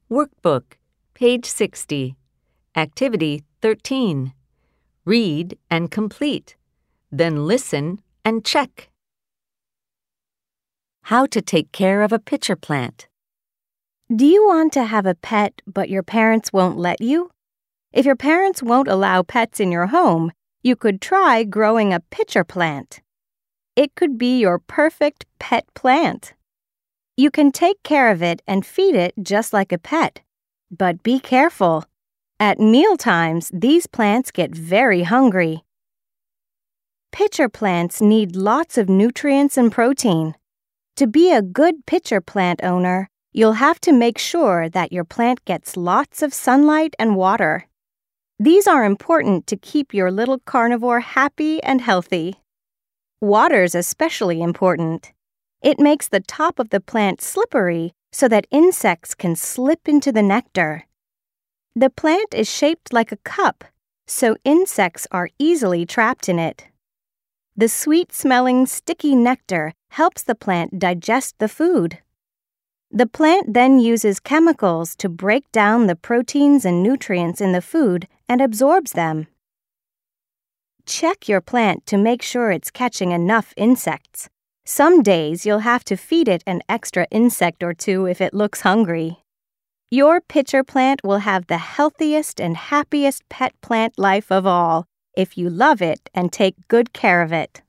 Workbook, page 60. Activity 13. Read and complete. Then listen and check. How to take care of a pitcher plant. Do you want to have a pet but your parents won't let you? If your parents won't allow pets in your home, you could try growing a pitcher plant. It could be your perfect pet plant. You can take care of it and feed it just like a pet. But be careful. At mealtimes, these plants get very hungry. Pitcher plants need lots of nutrients and protein. To be a good pitcher plant owner, you'll have to make sure that your plant gets lots of sunlight and water. These are important to keep your little carnivore happy and healthy. Water's especially important. It makes the top of the plant slippery so that insects can slip into the nectar. The plant is shaped like a cup, so insects are easily trapped in it. The sweet-smelling, sticky nectar helps the plant digest the food. The plant then uses chemicals to break down the proteins and nutrients in the food and absorbs them. Check your plant to make sure it's catching enough insects. Some days you'll have to feed it an extra insect or two if it looks hungry. Your pitcher plant will have the healthiest and happiest pet plant life of all if you love it and take good care of it.